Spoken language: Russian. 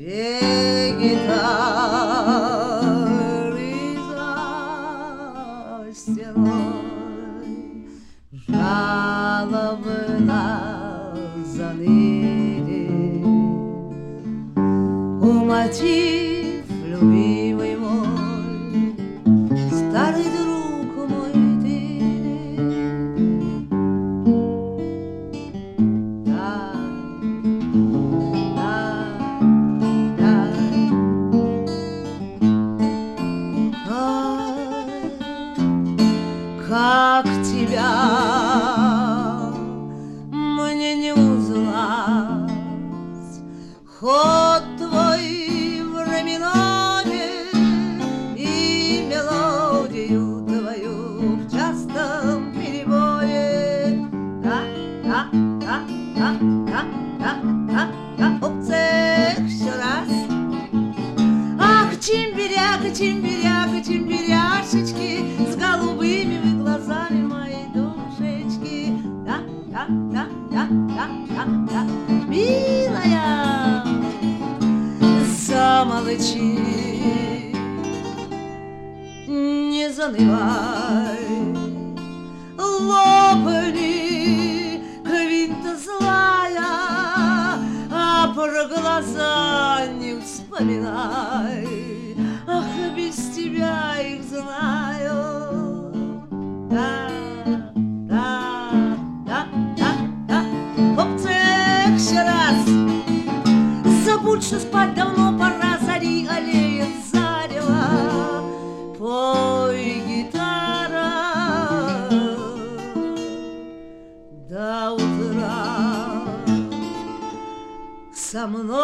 Две гитары за стеной жалобно заныли. О, мотив, любимый мой, старый друг мой ты. Как тебя мне не узнать, ход твой временами и мелодию твою в частом перебое. Опцех еще раз. Ах, чимбиряка, чимбиряка, чимбиряшечки с голубыми вы глазами моей душечки. Милая, замолчи, не занывай, лопни, квинта злая, а про глаза не вспоминай. Ах, без тебя их знаю. Опцех еще раз. Забудь, что спать давно пора, зари аллеет зарева. Пой, гитара, до утра со мной.